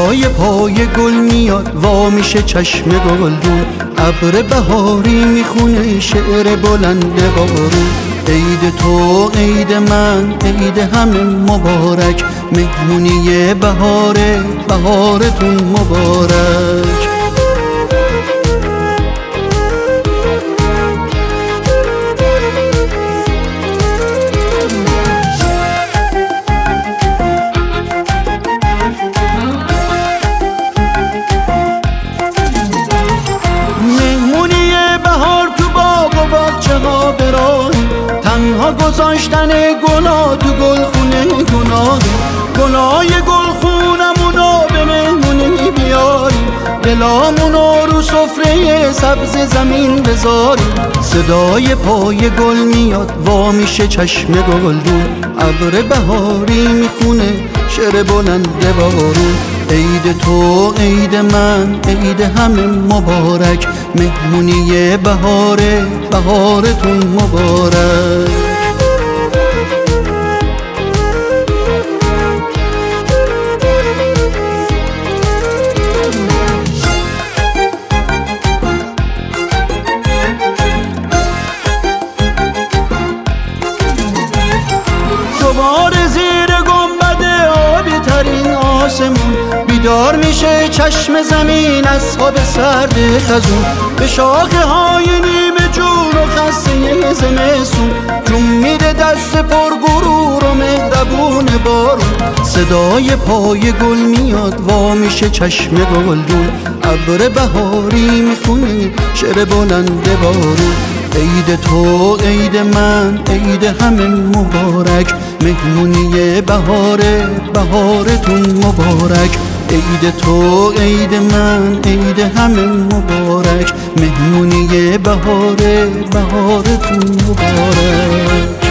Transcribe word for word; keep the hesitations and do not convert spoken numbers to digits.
صدای پای گل میاد وا میشه چشم گلدون، ابر بهاری میخونه شعر بلند بارون. عید تو عید من عید همه مبارک، مهمونی بهاره بهارتون مبارک. تنها گذاشتن گلا تو گلخونه گناه، گلای گلخونمونو به مهمونی بیاریم، دلامونو رو سفره سبز زمین بذاریم. صدای پای گل میاد وا میشه چشم گلدون، ابر بهاری میخونه شعر بلند بارون. عید تو عید من عید همه مبارک، مهمونی بهاره بهارتون مبارک. دوباره زیر گنبد آبی ترین آسمون، بیدار میشه چشم زمین از خواب سرد خزون. به شاخه های نیمه جون و خسته زمستون، جون میده دست پر غرور و مهربون بارون. صدای پای گل میاد وا میشه چشم گلدون، ابر بهاری میخونه شعر بلند بارون. عید تو عید من عید همه مبارک، مهمونی بهاره بهارتون مبارک. عید تو عید من عید همه مبارک، مهمونی بهاره بهارتون مبارک.